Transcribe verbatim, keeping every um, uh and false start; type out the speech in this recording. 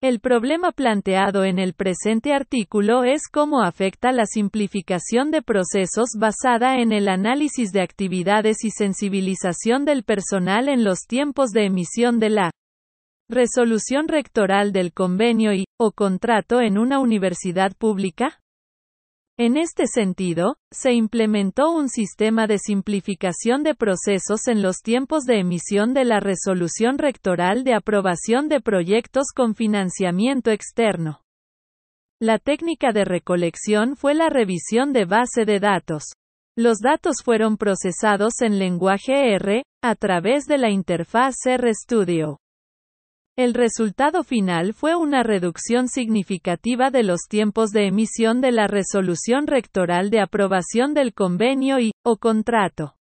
El problema planteado en el presente artículo es cómo afecta la simplificación de procesos basada en el análisis de actividades y sensibilización del personal en los tiempos de emisión de la resolución rectoral del convenio y, o contrato en una universidad pública. En este sentido, se implementó un sistema de simplificación de procesos en los tiempos de emisión de la resolución rectoral de aprobación de proyectos con financiamiento externo. La técnica de recolección fue la revisión de base de datos. Los datos fueron procesados en lenguaje R, a través de la interfaz RStudio. El resultado final fue una reducción significativa de los tiempos de emisión de la resolución rectoral de aprobación del convenio y, o contrato.